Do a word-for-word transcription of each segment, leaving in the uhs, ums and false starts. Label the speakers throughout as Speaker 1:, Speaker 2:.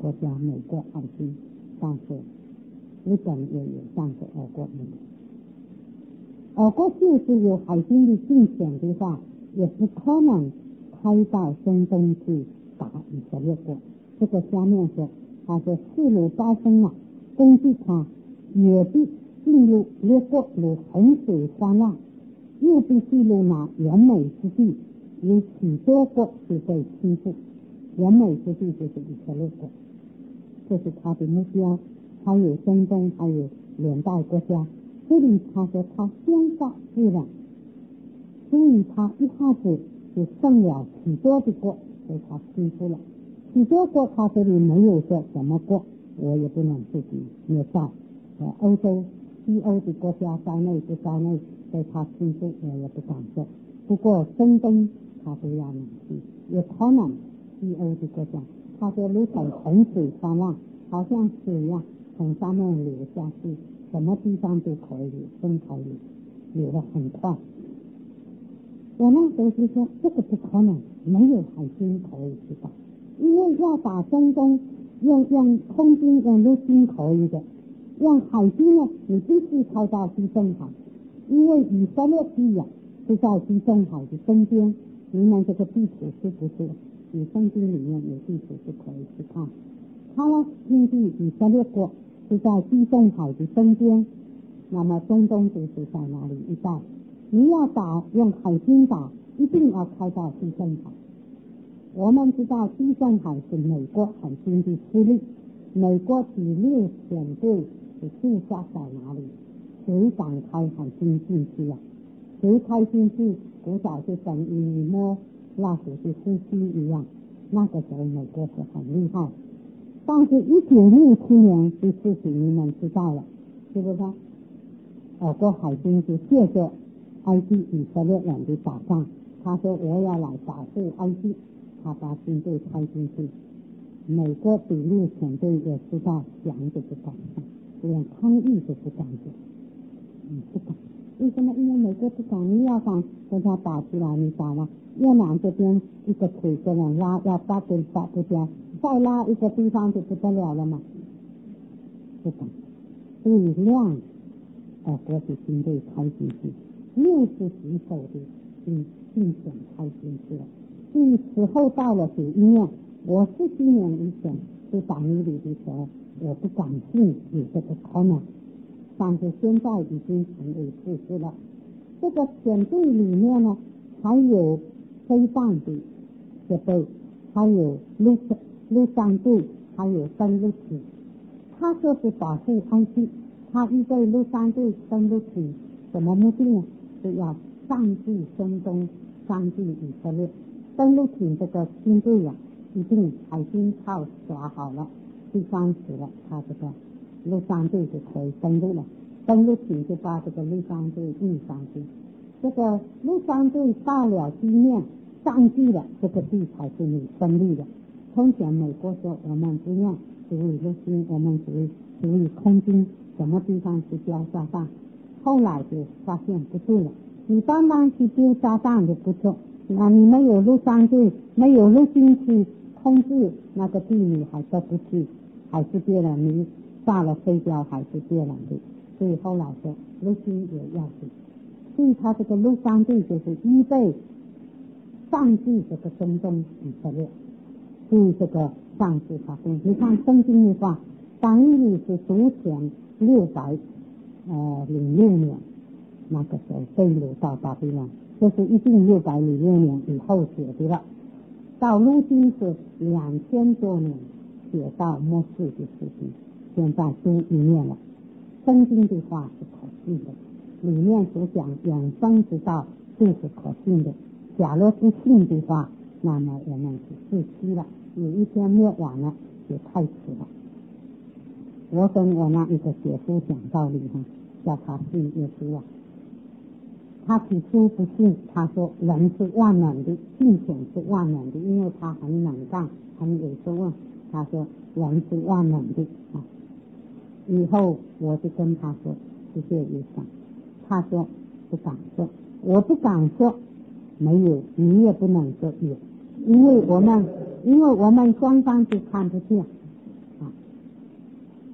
Speaker 1: 国家，美国海军上次日本也有上次俄国没有。俄国就是有海军的竞选的话，也不可能开到中东去打以色列国。这个下面说，他说四路高峰啊，根据他也必进入列国如洪水泛滥，又必进入那完美之地，有许多国是被欺负。完美之地就是以色列国，这是他的目标。还有中东，还有连带国家。这里他说他先发制人，所以他一下子就胜了许多的国，所以他欺负了许多国。他这里没有说什么国，我也不能自己捏造。呃，欧洲、西欧的国家在内不在内，所以他欺负我也不敢说。不过中东他不要能去，也可能西欧的国家，他说如同洪水泛滥，好像水一样从上面流下去，什么地方都可以流，分开流，流得很快。我那时候就说这个不可能，没有海军可以去打，因为要打中东，用用空军用陆军可以的，用海军呢，你必须开到地中海，因为以色列地啊是在地中海的中间。你们这个地图是不是？你圣经里面有地图是可以去看。他呢，根据以色列国是在地中海的中间，那么中东就是在哪里一带？你要打用海军打，一定要开到地中海。我们知道地中海是美国海军的势力，美国第六舰队是驻扎在哪里？谁敢开海军进去啊？谁开进去？古早就等于你摸那时是呼吸一样。那个时候美国是很厉害，但是一九六七年的事情你们知道了，是不是？俄国海军就借着埃及以色列人的打仗，他说我要来保护埃及，他把军队开进去。美国第六舰队也知道，想就不敢上，连抗议都不敢做，嗯，不敢。为什么？因为美国不敢，你要敢跟他打起来，你打了越南这边一个腿这样拉，要打都打不掉，再拉一个地方就不得了了嘛，不敢。所以让俄国的军队开进去，六十几艘的军军舰开进去了。所以此后到了九一年，我十几年以前是党里里的时候，我不敢信有这个可能。但是现在已经成为事实了。这个舰队里面呢，还有飞弹的设备，还有陆陆上队，还有登陆艇。他说是保护埃及，他预备陆上队、登陆艇，什么目的呢？是要上至中东，上至以色列。登陆艇这个军队啊，一定海军炮耍好了，第三时了，他这个陆上队就可以登陆了，登陆艇就把这个陆上队运上去。这个陆上队到了地面占据了这个地才是你胜利的。从前美国说我们不用属于陆军，我们属于属于空军，什么地方去丢炸弹？后来就发现不对了，你单单去丢炸弹就不错，那你没有陆上队，没有陆军去控制那个地，你还得不去，还是别人你炸了飞掉，还是别人的。所以后来说陆军也要去，所以他这个陆上队就是预备上至这个中东以色列，所以这个上至他东，你看圣经的话，当日是主前六百呃零六年，那个时候被掳到巴比伦，这是一定六百零六年以后写的了。到如今是两千多年写到末世的事情，现在都一面了。圣经的话是可信的，里面所讲永生之道就是可信的。假如不信的话，那么我们是自欺了，有一天灭亡了就太迟了。我跟我那一个姐夫讲道理哈，叫他信耶稣啊。他起初不信，他说人是万能的，信神是万能的，因为他很能干，很有学问。他说人是万能的啊。以后我就跟他说是这意思，他说不敢说，我不敢说没有，你也不能说有，因为我们因为我们双方都看不见，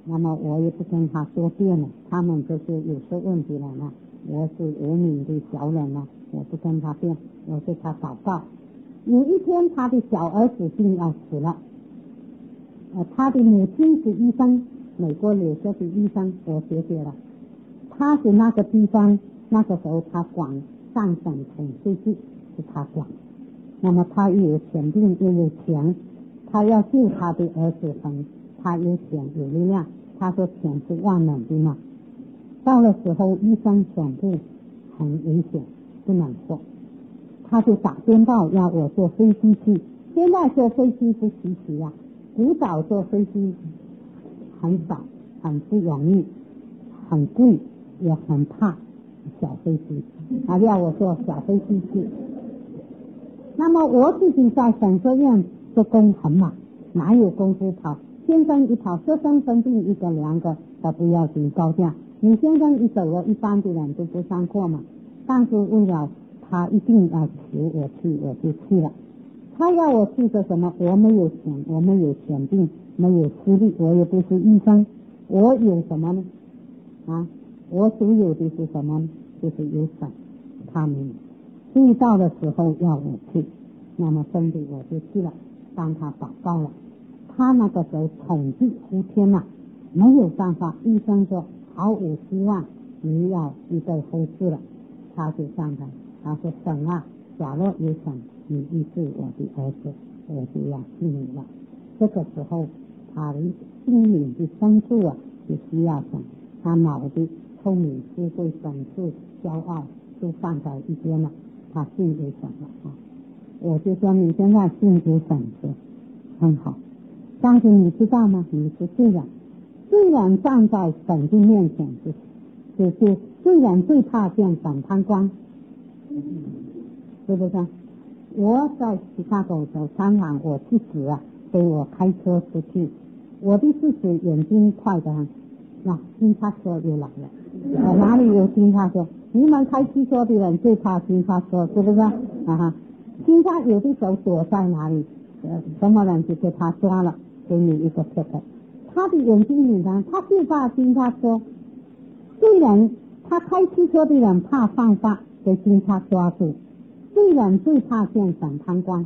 Speaker 1: 那么我也不跟他多辩了，他们就是有些问题了呢，我是无名的小人了，我不跟他辩，我对他祷告。有一天他的小儿子病要死了，呃，他的母亲是医生，美国留学的医生，我学学了。他是那个地方，那个时候他管上省统税局，是他管。那么他又有权柄又有钱，他要救他的儿子很，他有钱有力量，他说钱是万能的嘛。到了时候医生宣布很危险，不能做，他就打电报要我坐飞机去。现在坐飞机不稀奇啊，古早坐飞机很少，很不容易，很贵，也很怕小飞机，他要我坐小飞机去。那么我自己在省学院做工很忙，哪有功夫跑？先生一跑，学生生病一个两个都不要紧高价，你先生一走了，一般的人都不上课嘛。但是为了他一定要求我去，我就去了。他要我去做什么？我没有钱，我没有权柄，没有实力，我也不是医生，我有什么呢？啊，我所有的是什么呢？就是有神，他们所以到的时候要我去，那么真的我就去了，帮他祷告了。他那个时候统计呼天啊，没有办法，医生说毫无希望，你要预备后事了。他就上台，他说神啊，假若有神，你医治我的儿子，我就要信你了。这个时候他的心灵的深处啊，就需要神，他脑的聪明智慧本事骄傲都放在一边了，他信有神了啊。我就说你现在信有神是很好，但是你知道吗？你是罪人，罪人站在神的面前是是是罪人最怕见审判官，对不对？我在芝加哥走商场，我妻子啊给我开车出去，我的妻子眼睛快得很，那警察车又来了，呃、哪里有警察车？你们开汽车的人最怕警察车，对不对？啊哈，警察有的时候躲在哪里，呃，什么人就给他抓了，给你一个 ticket。他的眼睛里呢，他就怕警察车。虽然他开汽车的人怕犯法被警察抓住，虽然最怕见审判官。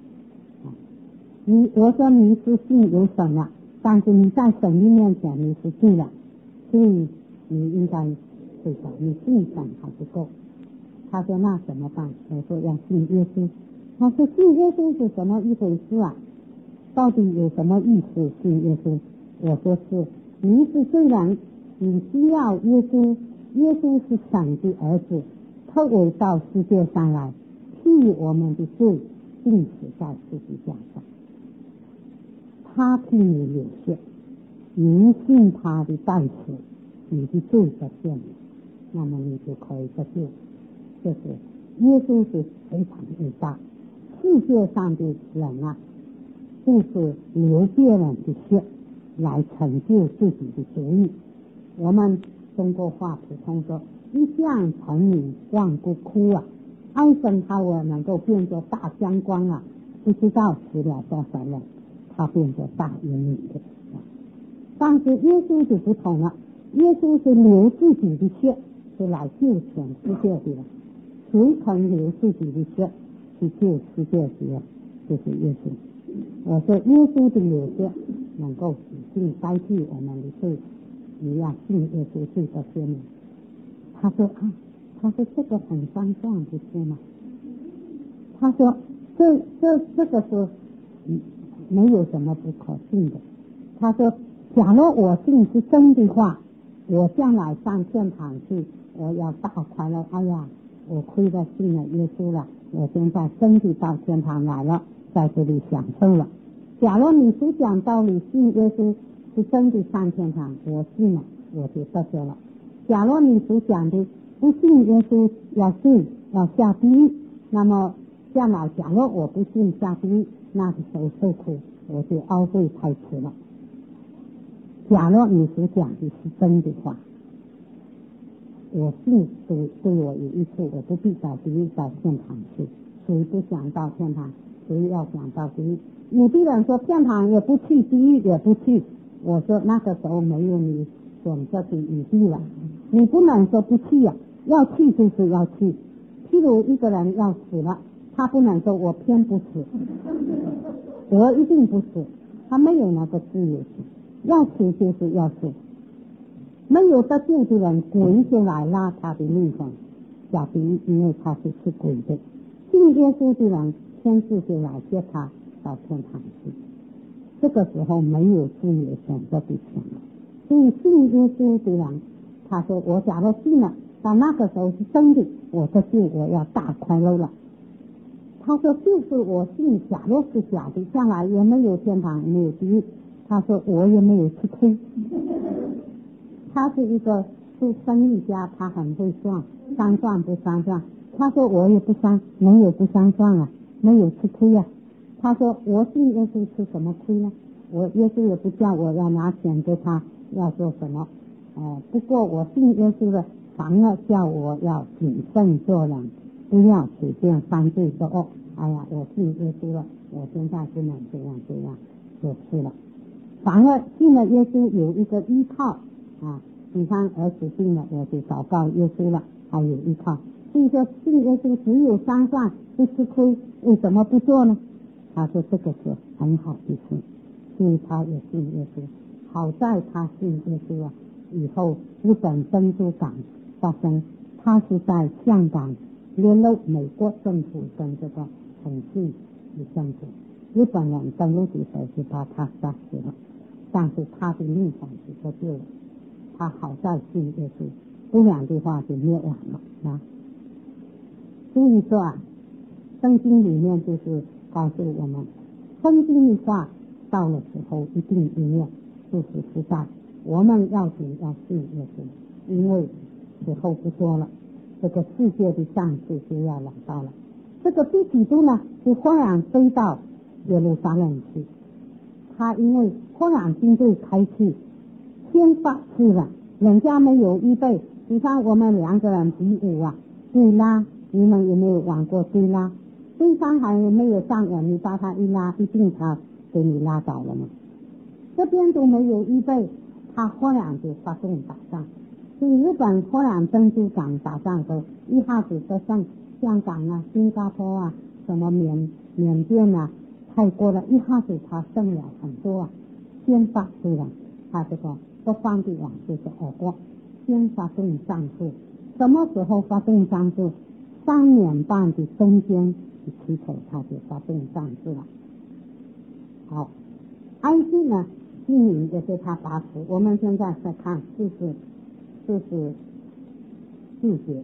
Speaker 1: 你我说你是信有神了，但是你在神的面前你是罪人，所以你应该对的，你信神还不够。他说那怎么办？我说要信耶稣。他说信耶稣是什么一回事啊？到底有什么意思？信耶稣？我说是，你是罪人，你需要耶稣，耶稣是神的儿子，特为到世界上来替我们的罪钉死在十字架上，他替你流血，你信他的代死，你的罪得赦免，那么你就可以得救。就是耶稣是非常伟大，世界上的人啊，就是流别人的血来成就自己的主意。我们中国话普通说，一将成名万骨枯啊，艾森豪威尔能够变作大将军啊，不知道死了多少人，他变作大英雄的。但是耶稣就不同了，耶稣是流自己的血，是来救全世界的人。谁肯流自己的血去救世界的人？就是耶稣。我说耶稣的流血能够洗净代替我们的罪，你要信耶稣罪得赦免。他说啊，他说这个很相像，不是吗？他说这这这个是没有什么不可信的。他说假如我信是真的话，我将来上天堂去，我要大快乐。哎呀，我亏了信了耶稣了，我现在真的到天堂来了，在这里享受了。假如你只讲道理，信耶稣是真的上天堂，我信了，我就得救了。假如你只讲的不信耶稣要罪要下地狱，那么将来假如我不信下地狱，那个时候受苦我就懊悔太迟了。假如你所讲的是真的话，我信对对我有益处，我不必到地狱到天堂去。谁不想到天堂？谁要想到地狱？有的人说天堂也不去，地狱也不去， 我说那个时候没有你选择的余地了，你不能说不去呀、啊，要去就是要去。譬如一个人要死了，他不能说我偏不死，我一定不死，他没有那个自由性，要死就是要死。没有得救的人鬼就来拉他的命绳，小弟因为他是吃鬼的，信耶稣的人天使就来接他到天堂去，这个时候没有自由选择的权利。所以信耶稣的人，他说我假如信了，到那个时候是真的，我得救，我要大快乐了。他说就是我信，假如是假的，将来也没有天堂，没有地狱。他说我也没有吃亏。他是一个是生意家，他很会算，三算不三算。他说我也不算，没有不三算啊，没有吃亏啊。他说我信耶稣吃什么亏呢？我耶稣也不叫我要拿钱给他，要做什么？呃，不过我信耶稣的，反而叫我要谨慎做人，不要随便犯罪说哦，哎呀，我信耶稣了，我现在不能这样这样就是了。反而信了耶稣有一个依靠啊，比方儿子病了，我就祷告耶稣了，还有依靠。所以说信耶稣只有三算不吃亏，为什么不做呢？他说这个是很好的事，所以他也信耶稣。好在他信耶稣啊，以后日本珍珠港发生，他是在香港联络美国政府跟这个统治的政府，日本人登陆的时候就把他杀死了，但是他的命丧是得救了。他好在信耶稣，不然的话就灭亡了啊。所以说啊，圣经里面就是告诉我们，圣经的话到了时候一定应验，就是实在。我们要紧要信耶稣，因为时候不多了，这个世界的战事就要来到了。这个第几度呢，就忽然飞到耶路撒冷去。他因为忽然军队开去，先发制人，人家没有预备。比方我们两个人比武啊，对拉，你们有没有玩过对拉？对方还没有上人，你把他一拉，一定他给你拉倒了嘛。这边都没有预备，他忽然就发动打仗。所以日本忽然珍珠港打仗的，一下子得胜，香港啊、新加坡啊、什么缅缅甸啊、泰国了，一下子他胜了很多啊。先发制人，他这个不方的王就是俄国，先发动战术。什么时候发动战术？三年半的中间的期头，他就发动战术了。好，安息呢，居民也是他打死。我们现在在看四十四十四节，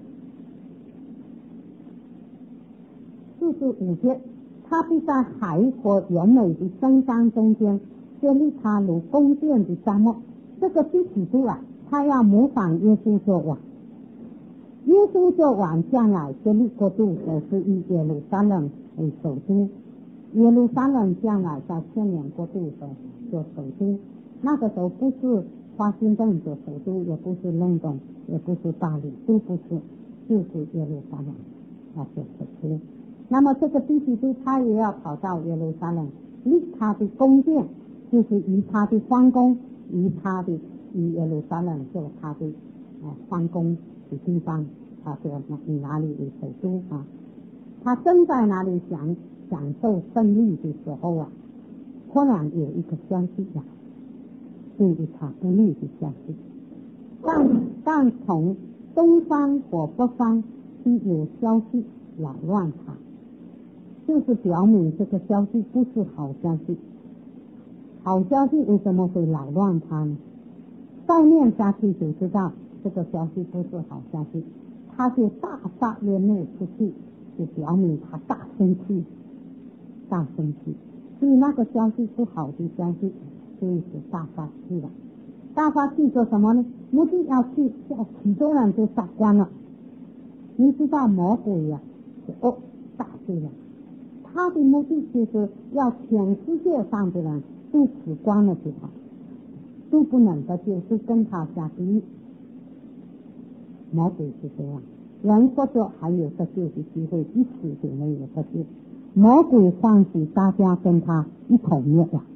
Speaker 1: 四十五节，他必在海和原美的深山中间建立他如宫殿的沙漠。这个第几度啊？他要模仿耶稣做王。耶稣做王将来建立国度，都是以耶路撒冷为首都。耶路撒冷将来在千年国度的时候做首都，那个时候不是华盛顿做首都，也不是伦敦，也不是巴黎，都不是，就是耶路撒冷那做首都。那么这个第几度他也要跑到耶路撒冷立他的宫殿，就是以他的皇宫，以他的以耶路撒冷做他的呃皇宫的地方，他说以哪里为首都啊？他正在哪里享享受胜利的时候啊，忽然有一个消息来，对他不利的消息。但但从东方或北方是有消息扰乱他，就是表明这个消息不是好消息。好消息为什么会扰乱他呢？再念下去就知道这个消息不是好消息，他就大发烈怒出去，就表明他大生气，大生气。所以那个消息不好的消息，所以是大发气了。大发气做什么呢？目的要去叫许多人就杀光了。你知道魔鬼呀、啊，是哦大罪了。他的目的就是要全世界上的人都死光了就好，都不能得救，都跟他下地狱。魔鬼是这样，人或者还有得救的机会，一死就没有得救。魔鬼欢喜大家跟他一同灭亡，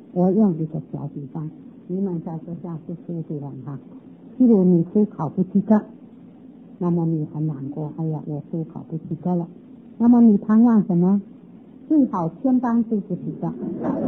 Speaker 1: 我用一个小比方，你们在学校是舒服了哈。譬如你书考不及格，那么你很难过，哎呀，我书考不及格了。那么你盼望什么？最好全班都不及格，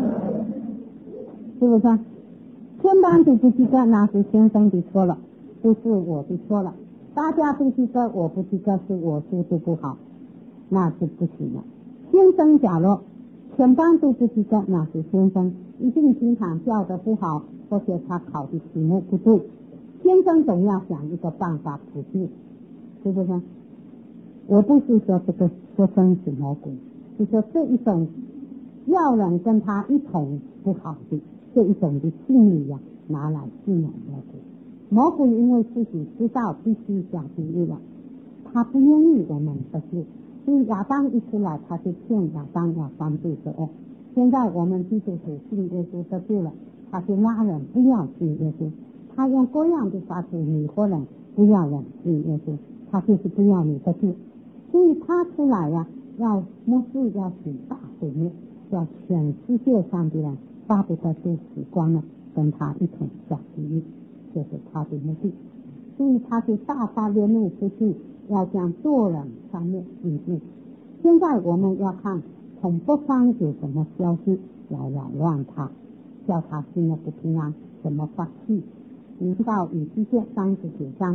Speaker 1: 是不是？全班都不及格，那是先生的错了，不是我的错了。大家都及格，我不及格，是我书读不好，那是不行的。先生假如全班都不及格，那是先生一定经常教得不好，或者他考的题目不对，先生总要想一个办法补救，是不是？我不是说这个学生是魔鬼，是说这一种要人跟他一同不好的这一种的心理呀、啊，拿来信任魔鬼。魔鬼因为自己知道必须讲地狱了，他不愿意我们得救，所以亚当一出来，他就骗亚当要犯罪作恶。现在我们基督徒信耶稣得救了，他就拉人不要信耶稣，他用各样的法子迷惑人不要人信耶稣，他就是不要你得救。所以他出来呀、啊，要末世要起大毁灭，要全世界上的人巴不得都死光了，跟他一同下地狱，这是他的目的。所以他就大发烈怒出去，要将做人上面引进。现在我们要看从北方有什么消息来扰乱他，叫他心里不平安，怎么发气？你知道以西结三十九章。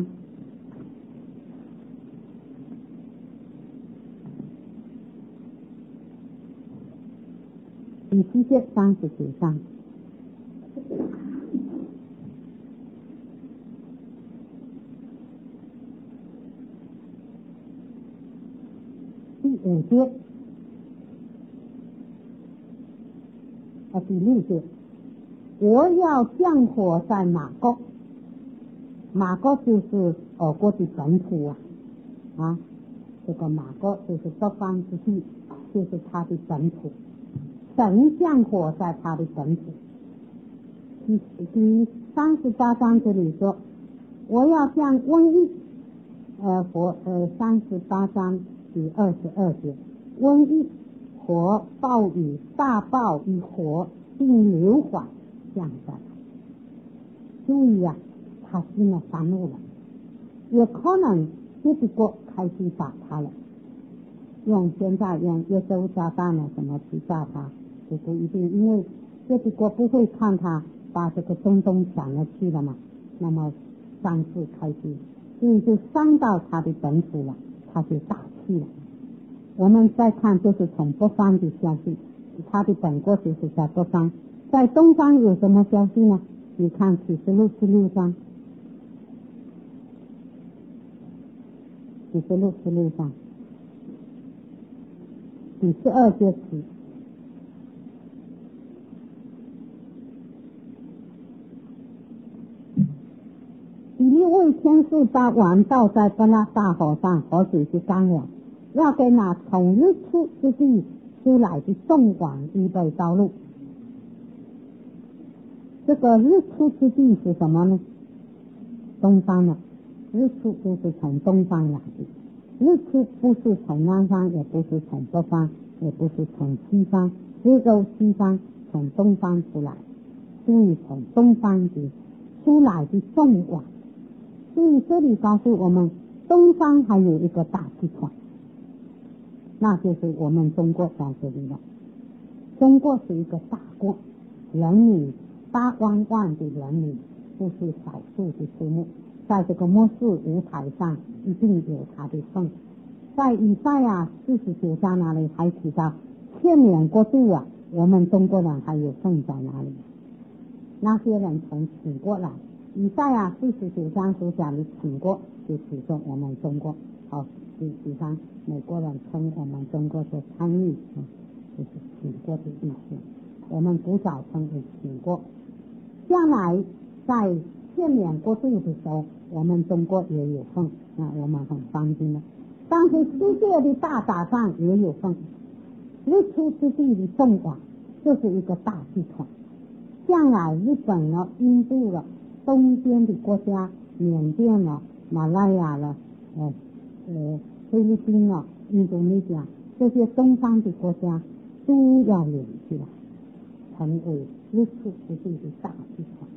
Speaker 1: 以西结三十九章第五节啊第六节，我要降火在马国，马国就是俄国的本土啊啊，这个马国就是北方之地，就是他的本土。神降火在他的本土。第第三十八章这里说，我要将瘟疫，呃，火呃三十八章第二十二节，瘟疫、火、暴雨、大暴与火并流缓降下来。注意啊，他心里发怒了，也可能这个国开始打他了，用现在用耶稣炸弹了什么去炸他。这不一定，因为这个国不会看他把这个中东抢了去了嘛，那么战事开始，所以就伤到他的本土了，他就大气了。我们再看，这是从北方的消息，他的本国就是在北方，在东方有什么消息呢？你看启示录十六章，启示录十六章第十二节起。第六位天使把碗倒在不拉大火上，河水就干了，要给那从日出之地出来的众王预备道路。这个日出之地是什么呢？东方的日出就是从东方来的，日出不是从南方，也不是从北方，也不是从西方，只有西方从东方出来，所以从东方的出来的众王。所以这里告诉我们，东方还有一个大集团，那就是我们中国在这里了。中国是一个大国，人民八万万的人民，不是少数的数目，在这个末世舞台上一定有他的份。在以赛亚四十九章那里还提到，千年国度啊，我们中国人还有份在哪里？那些人从楚国来，以赛亚四十九章所讲的楚国，就指着我们中国。好，比比方美国人称我们中国是参与，嗯，就是楚国的意思。我们古早称为楚国。将来在千年国度的时候，我们中国也有份，那我们很放心了。但是世界的大打仗也有份，日出之地的众王，这是一个大集团。将来日本了、印度了、东边的国家，缅甸了、马来亚了、呃呃菲律宾了、印度尼西亚，这些东方的国家都要联起来，成为日出之地的大集团。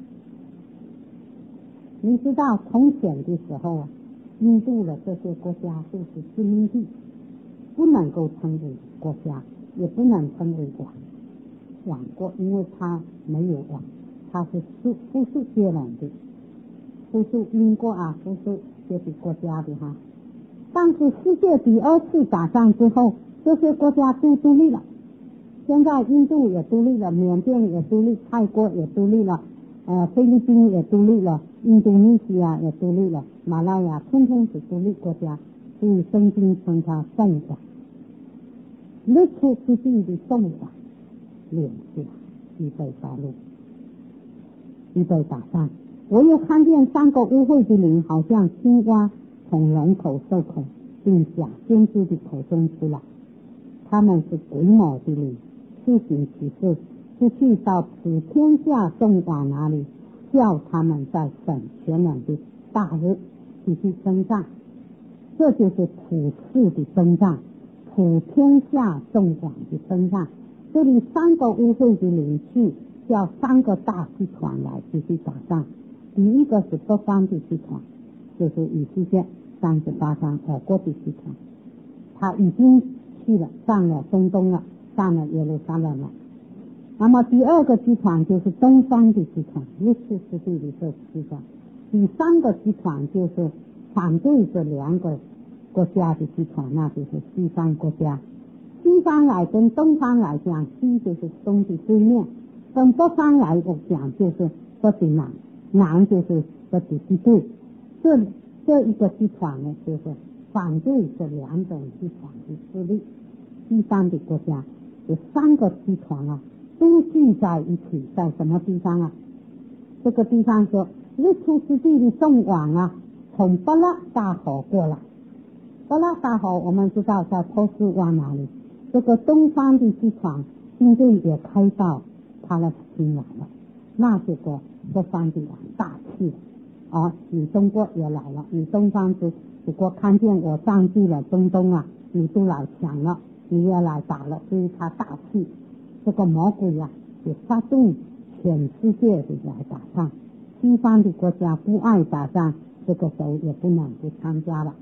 Speaker 1: 你知道从前的时候啊，印度的这些国家都是殖民地，不能够称为国家，也不能称为王王国，因为它没有王，它是附附属接壤的，附属英国啊，附属这些国家的哈。但是世界第二次打仗之后，这些国家都独立了。现在印度也独立了，缅甸也独立，泰国也独立了，呃，菲律宾也独立了，印度尼西亚也独立了，马来亚通通是独立国家，所以圣经称它宋王。日出之地的宋王联系预备发怒，预备打仗。我又看见三个污秽的灵，好像青蛙从龙口受口，并假先知的口中出来。他们是鬼魔的灵，施行启示，是去到普天下众王那里，叫他们在审全能的大日继续征战。这就是普世的征战，普天下众王的征战。这里三个污秽的灵去，叫三个大集团来继续打仗。第一个是北方的集团，就是以西结三十八章俄国的集团，他已经去了，上了中东了，上了耶路撒冷了。那么第二个集团就是东方的集团，日出之地的这集团。第三个集团就是反对这两个国家的集团，那就是西方国家。西方来跟东方来讲，西就是东的对面，跟北方来讲就是北的南，南就是北的地对。这这一个集团呢，就是反对这两种集团的势力。西方的国家这三个集团啊，都聚在一起，在什么地方啊？这个地方说，日出之地的众王啊，从巴拉大河过来。巴拉大河我们知道在波斯湾那里，这个东方的集团军队也开到巴勒斯坦来了，那结果这方的王大气啊，你中国也来了，你东方只只不过看见我占据了中东啊，你都来抢了，你也来打了，所以他大气。这个魔鬼啊，也发动全世界的来打仗。西方的国家不爱打仗，这个时候也不能不参加了。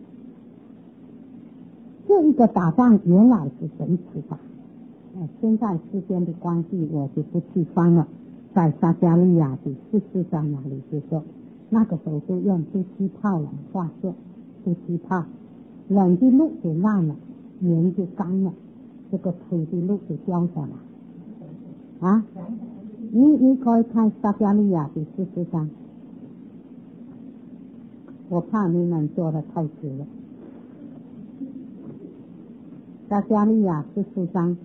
Speaker 1: 这一个打仗原来是谁起打？呃，现在时间的关系，我就不去翻了。在撒迦利亚第十四章那里就说，那个时候就用毒气炮来发射，毒气炮，冷的路就烂了，盐就干了，这个水的路就浇下来。啊，你你可以看撒迦利亚第十四章，我怕你们做的太久了。撒迦利亚十四章，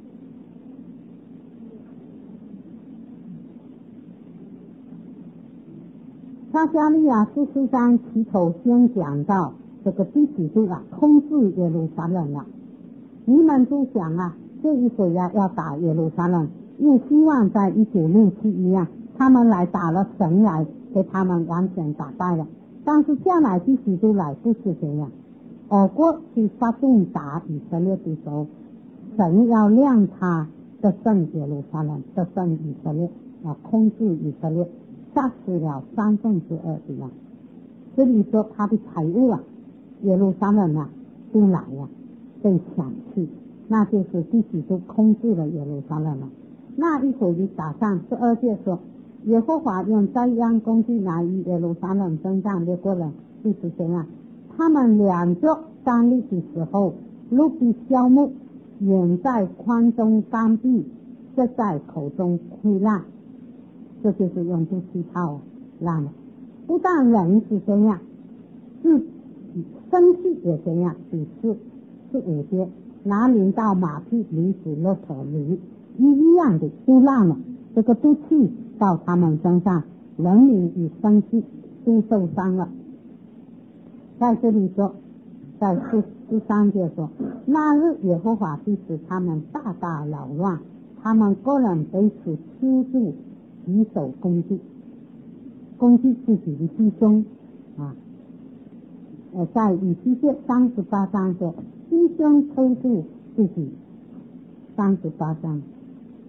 Speaker 1: 撒迦利亚十四章起头先讲到这个第几度啊，控制耶路撒冷了。你们就想啊，这一回啊要打耶路撒冷，又希望在一九六七一样，他们来打了，神来给他们完全打败了。但是将来第几度来不是这样。俄国去发动打以色列的时候，神要让他得胜耶路撒冷，得胜以色列啊，控制以色列，杀死了三分之二的人。这里说他的财物啊，耶路撒冷啊都来了，被抢去，那就是第几度控制了耶路撒冷了。那一会的打仗，十二节说，耶和华用灾殃攻击来与耶路撒冷征战，列国人就是这样。他们两脚站立的时候，陆地消木，眼在宽中干闭，舌在口中溃烂，这就是用毒气炮烂了。不但人是这样，是生气也这样。第四是五节，拿领到马匹、驴子、骆驼、驴一一样的都烂了。这个毒气到他们身上，人民与生气都受伤了。在这里说，在十十三节说，那日耶和华必使他们大大扰乱，他们个人彼此吃住，举手攻击，攻击自己的弟兄啊。呃，在以西结三十八章说，弟兄偷住自己。三十八章，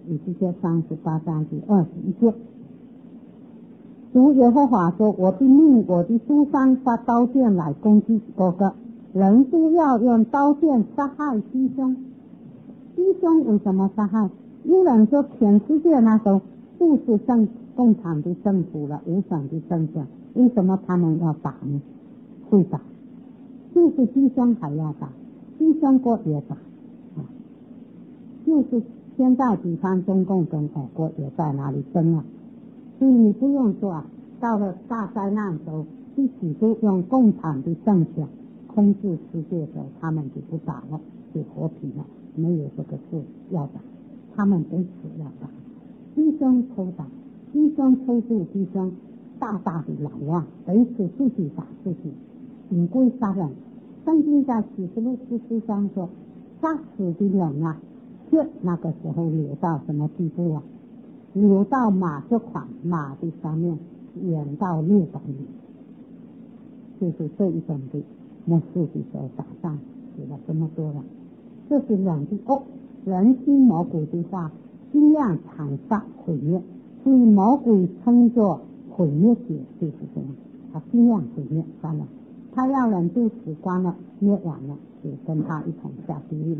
Speaker 1: 以西结三十八章第二十一节，主耶和华说：我必命我的书上发刀剑来攻击各个人，都要用刀剑杀害弟兄。弟兄为什么杀害？有人说全世界那时候都是政共产的政府了，无产的政权，为什么他们要打呢？会打，就是弟兄还要打，弟兄国也打、啊、就是现在比方中共跟俄国也在哪里争啊，所以你不用说啊，到了大灾难的时候，一起都用共产的政权控制世界的时候，他们就不打了，就和平了，没有这个事要打，他们彼此要打，弟兄抽打，弟兄抽住弟兄，大大的来往，彼此自己打自己，行规杀人。圣经在启示录十四章说，杀死的人啊，血那个时候流到什么地步啊？流到马这款马的上面，远到六百米，就是这一种的末世的时候打仗死了这么多人，这是人的恶，人心魔鬼的话尽量惨杀毁灭，所以魔鬼称作毁灭者，就是这样，他尽量毁灭杀人，他要人都死光了灭完了，就跟他一同下地狱了。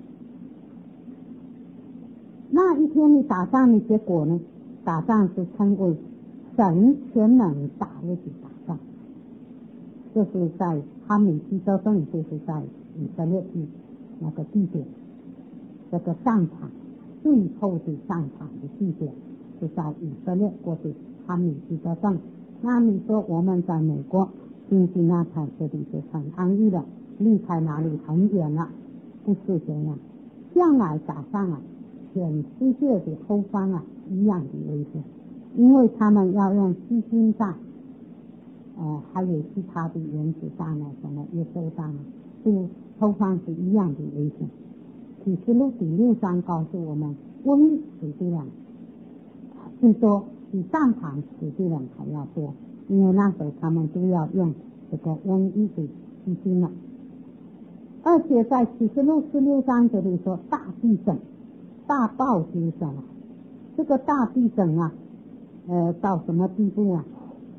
Speaker 1: 那一天你打仗的结果呢？打仗是称为神全能大力的打仗，这是在哈米基德顿，就是在以色列的那个地点，这个战场最后的战场的地点是在以色列国的哈米基德顿。那你说我们在美国新西那台这里就很安逸了，离开哪里很远了？不是这样，将来打仗啊，全世界的后方啊一样的危险，因为他们要用细菌弹，呃，还有其他的原子弹啊，什么月球弹啊，就后方是一样的危险。启示录第六章告诉我们，瘟疫死的人最多，比战场死的人还要多，因为那时候他们都要用这个瘟疫的细菌了。而且在启示录十六章这里说大地震、大暴丢上来，这个大地震啊，呃，到什么地步啊？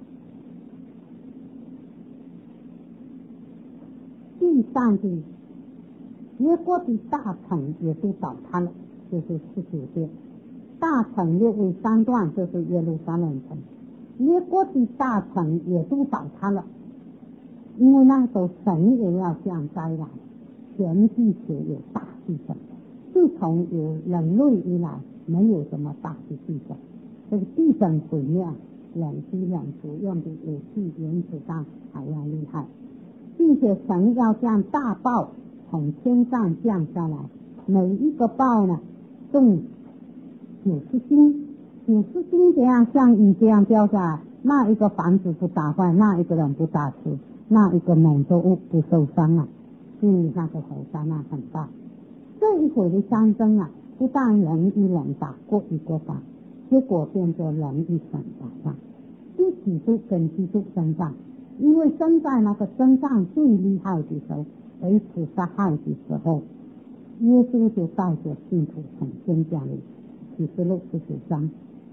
Speaker 1: 地上的耶国的大城也都倒塌了，就是十九节，大城列为三段，就是耶路撒冷城，耶国的大城也都倒塌了，因为那时候神也要降灾来，全地球有大地震。自从有人类以来，没有什么大的地震，这个地震毁灭人比人所用的武器原子弹还要厉害，并且神要将大暴从天上降下来，每一个暴呢重九十斤，九十斤这样像雨这样掉下来，那一个房子不打坏，那一个人不打死，那一个农作物不受伤啊，所以那个后灾难很大。这一回的战争啊，不但人与人打，国与国打，结果变成人与神打仗，一起都跟基督征战，因为生在那个征战最厉害的时候，彼此杀害的时候，耶稣就带着信徒从天降临。启示录十九章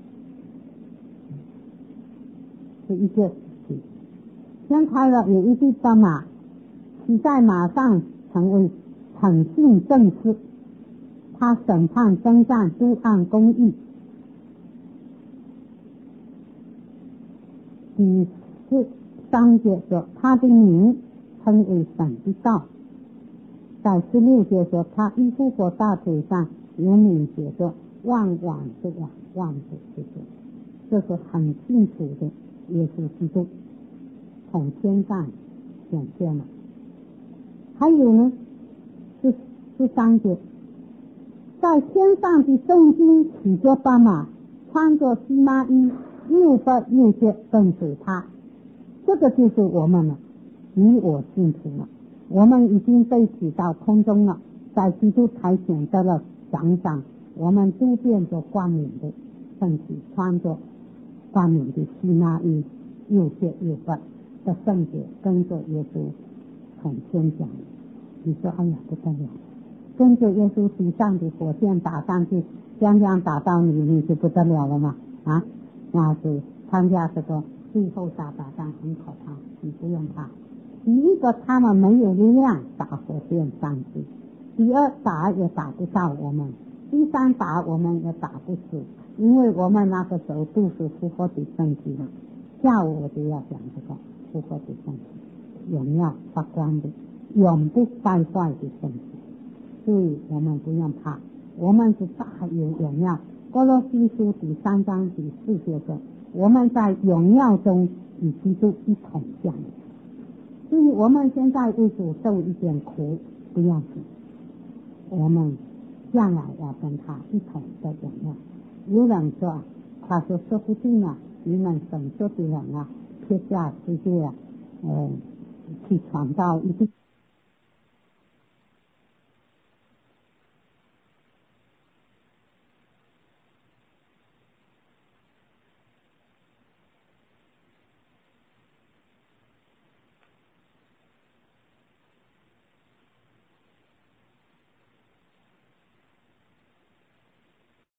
Speaker 1: 是一个时期，先开了有一匹斑马，骑在马上成为诚信正直，他审判征战都按公义。第十三节说他的名称为神的道，在十六节说他依附过大腿上有名写着万万这个万字这些，这是很清楚的耶稣基督从天上显现了。还有呢，是十三节，在天上的圣经骑着斑马，穿着细麻衣，又白又洁，跟随他。这个就是我们了，你我信徒了，我们已经被举到空中了，在基督台前得了奖赏，我们都变作光明的圣体，穿着光明的细麻衣，又洁又白的圣洁，跟着耶稣从天降。你说哎呀不得了，跟着耶稣地上的火箭打上去， 将将打到你，你就不得了了嘛啊！那是参加这个最后大打仗很可怕，你不用怕。第一个，他们没有力量打火箭上去；第二，打也打不到我们；第三，打我们也打不死，因为我们那个时候都是复活的身体了。下午我就要讲这个复活的身体，荣耀发光的，永不败坏的身体。所以我们不用怕，我们是大有荣耀。歌罗西书第三章第四节说，我们在荣耀中与基督一同降临。所以我们现在为主受一点苦不要紧，我们将来要跟他一同的荣耀。有人说，他说说不定啊，你们神说的人啊，撇下世界啊，呃，去传道一定